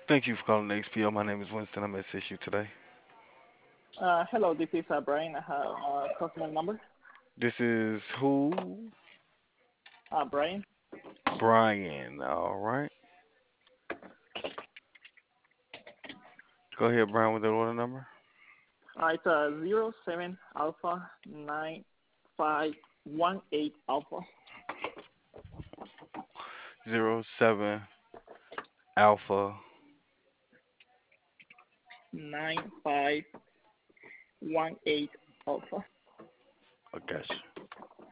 Thank you for calling the XPO. My name is Winston. I'm assist you today. Hello, this is Brian. I have customer number. This is who? Brian. Brian. All right. Go ahead, Brian, with the order number. It's 07 Alpha 9518 Alpha Zero seven Alpha. 9518 Alpha. I got you.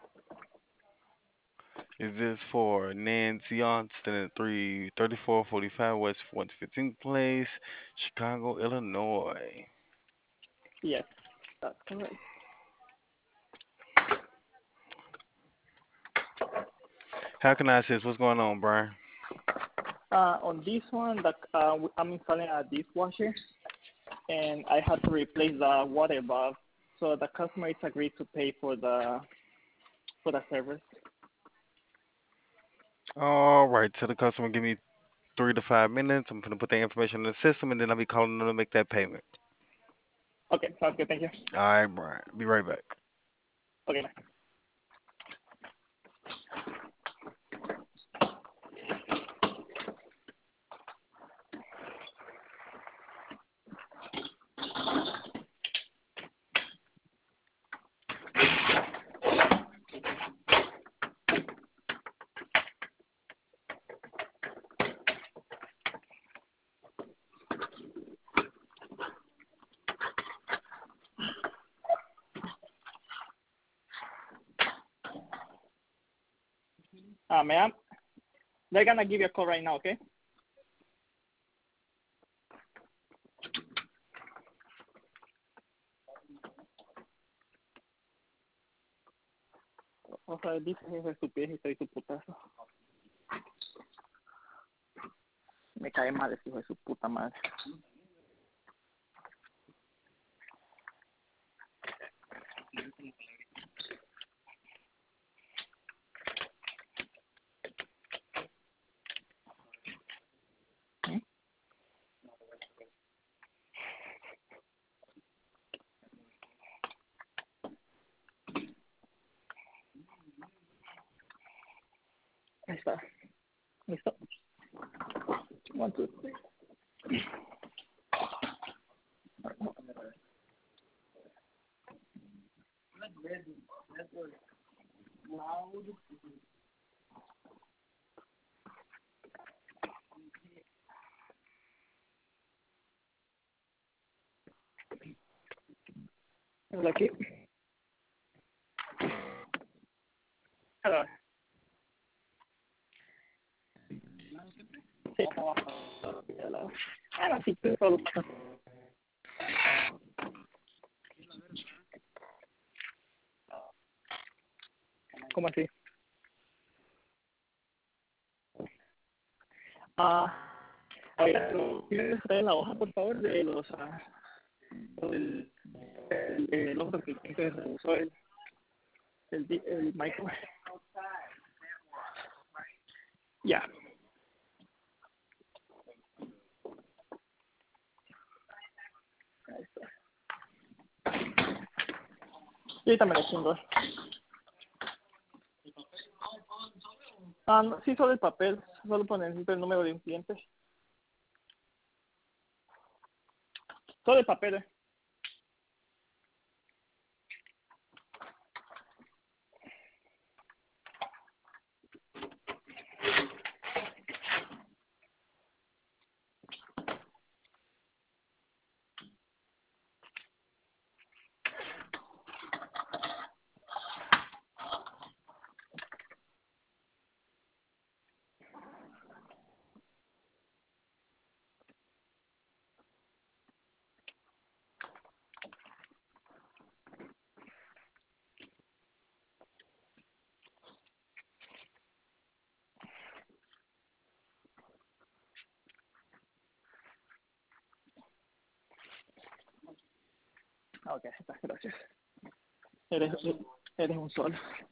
Is this for Nancy Johnston at 33445 West 115th Place, Chicago, Illinois? Yes, that's correct. How can I assist? What's going on, Brian? On this one, I'm installing a dishwasher, and I had to replace the water valve. So the customer is agreed to pay for the service. All right. Tell the customer give me 3 to 5 minutes. I'm gonna put the information in the system, and then I'll be calling them to make that payment. Okay, sounds good. Thank you. All right, Brian. Be right back. Okay. Ma'am, they're gonna give you a call right now. Okay. O sea, dice hijo de su pie y soy su putazo. Me cae mal ese hijo de su puta madre. ¿Mm? Ahí está. ¿Listo? One, two, three. Hola, aquí. Hello. Sí. Hello. Ah, no, sí, pero solo. ¿Cómo así? Ah, oiga, ¿quieres traer la hoja, por favor, de los, el, el otro que se usó el micro? Ya. Ahí está. Y ahorita me lo chingo. No, sí, solo el papel. Solo necesito el número de un cliente. Solo el papel. Ok, está, gracias. Eres, eres un sol.